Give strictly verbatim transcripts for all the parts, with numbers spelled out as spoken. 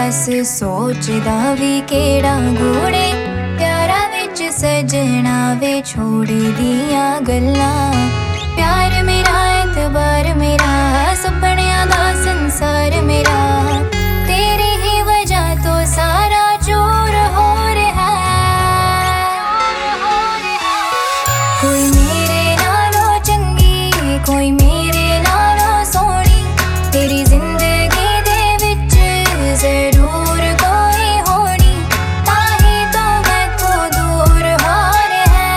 बस सोचदा भी केड़ा घोड़े प्यारा विच सजना वे छोड़ दियां गल्लां। प्यार मेरा एतबार मेरा सुपनियां दा संसार मेरा तेरी ही वजह तो सारा चूर हो रहा है। कोई मेरे नालों चंगी कोई मेरे नालों सोहनी तेरी जिंदगी दे विच जरूर कोई होनी ताही तो मैं तो दूर हो रहा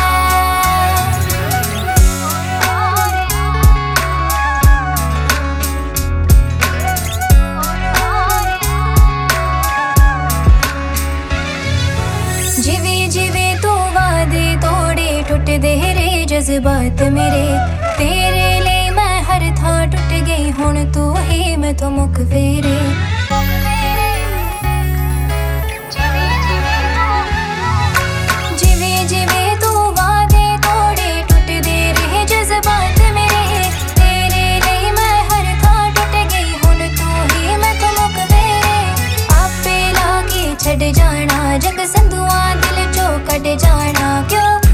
जिवे जिवे तू वादे तोड़े टुटदे रे जज्बात मेरे तेरे लिए मैं हर थां टुट गई हुण तू ही मैं तो मुख फेरे। जिवे जिवे तू वादे तोड़े टुटदे रे जज्बात मेरे तेरे लिए मैं हर थां टुट गई हुण तू ही मैं तो मुख फेरे। आपे लाके छड़ जाना जग संधुआ दिल चो कट जाना क्यों